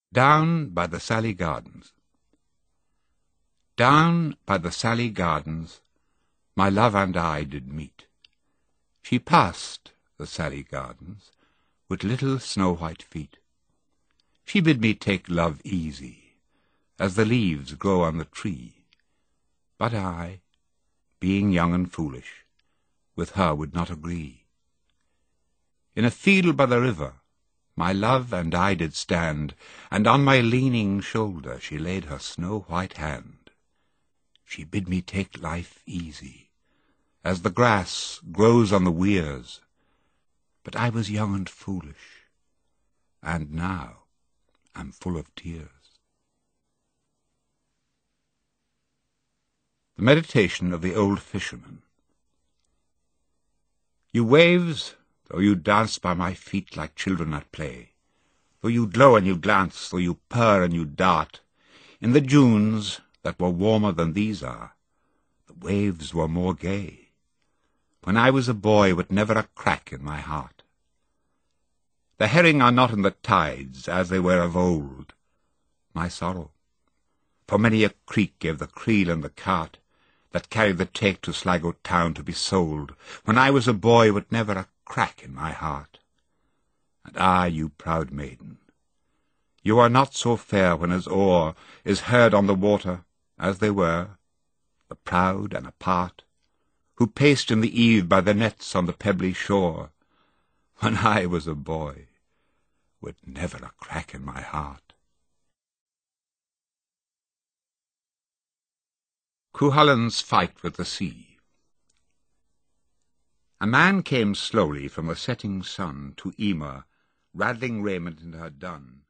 Down by the Salley Gardens. Down by the Salley Gardens my love and I did meet. She passed the Salley Gardens with little snow-white feet. She bid me take love easy, as the leaves grow on the tree. But I, being young and foolish, with her would not agree. In a field by the river my love and I did stand, and on my leaning shoulder she laid her snow-white hand. She bid me take life easy, as the grass grows on the weirs. But I was young and foolish, and now am full of tears. The Meditation of the Old Fisherman. You waves, though you dance by my feet like children at play, though you glow and you glance, though you purr and you dart, in the Junes that were warmer than these are, the waves were more gay, when I was a boy with never a crack in my heart. The herring are not in the tides as they were of old, my sorrow, for many a creek gave the creel and the cart that carried the take to Sligo town to be sold, when I was a boy with never a crack in my heart. And ah, you proud maiden, you are not so fair when his oar is heard on the water, as they were, the proud and apart, who paced in the eve by the nets on the pebbly shore, when I was a boy with never a crack in my heart. Cuchulain's Fight with the Sea. A man came slowly from the setting sun to Emer, rattling raiment in her dun,